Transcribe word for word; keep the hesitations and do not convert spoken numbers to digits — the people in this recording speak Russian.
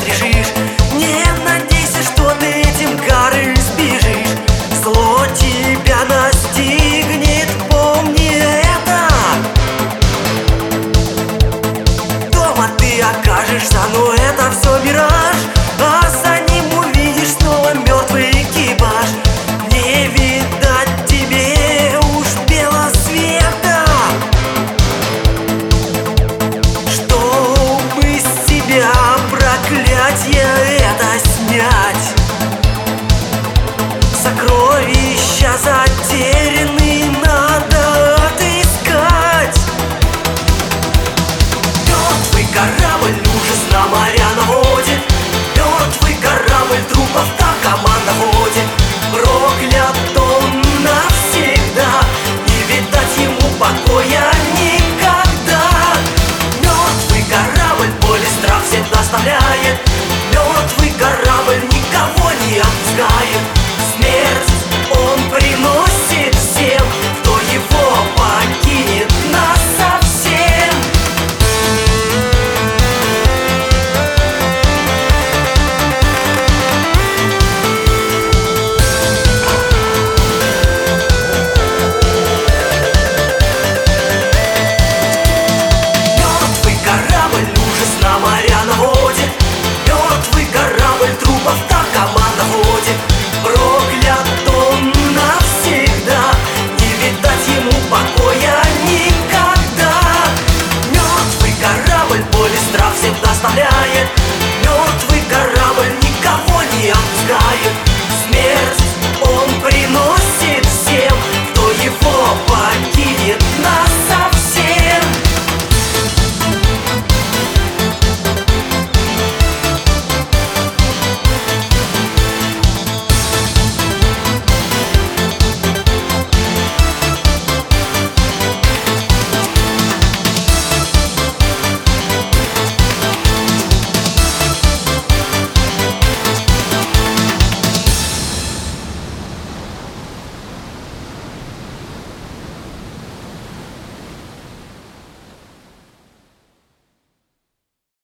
лежишь. Не надейся, что ты этим кары сбежишь. Зло тебя настигнет, помни это. Дома ты окажешься, но это все мираж, а за ним увидишь снова мертвый экипаж. Не видать тебе уж белого света, чтобы с себя проклятье это снять. Сокровища затерянные надо отыскать. Мертвый корабль ужас на моря наводит. Мертвый корабль трупов та команда ходит. Проклят он навсегда, не видать ему покоя.